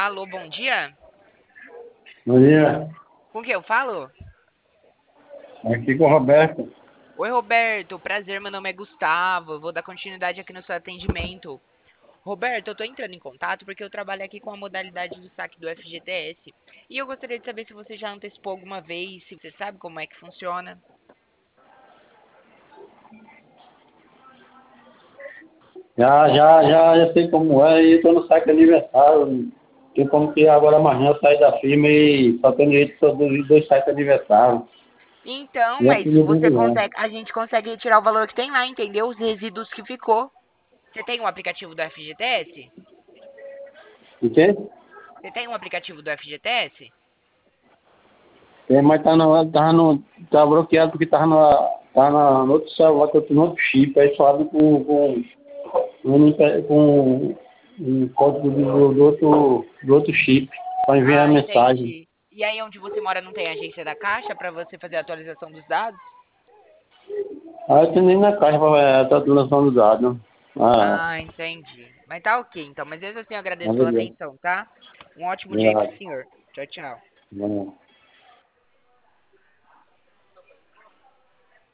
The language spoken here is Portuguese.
Alô, bom dia? Bom dia, Com quem eu falo? aqui com o Roberto. Oi, Roberto. Prazer, meu nome é Gustavo. Eu vou dar continuidade aqui no seu atendimento. Roberto, eu tô entrando em contato porque eu trabalho aqui com a modalidade do saque do FGTS. E eu gostaria de saber se você já antecipou alguma vez, se você sabe como é que funciona. Já sei como é e estou no saque aniversário. Tem como que agora amanhã eu saio da firma e só tenho direito sobre os dois saques aniversário. Então, E é mas tudo você bom. consegue, a gente consegue retirar o valor que tem lá, entendeu? Os resíduos que ficou. Você tem um aplicativo do FGTS? Entende? Você tem um aplicativo do FGTS? Tem, mas tá bloqueado porque no outro celular, que eu tenho outro chip, aí só abre com um código do outro chip para enviar a Ah, mensagem. entendi. E aí onde você mora não tem agência da Caixa para você fazer a atualização dos dados? Aí eu tenho nem na caixa para estar lançando dados. Ah, Ah, entendi. Mas tá ok, então. Mas mesmo assim eu agradeço pela beleza. atenção, tá? Um ótimo dia aí pro Obrigado. senhor. Tchau, tchau. Vamos.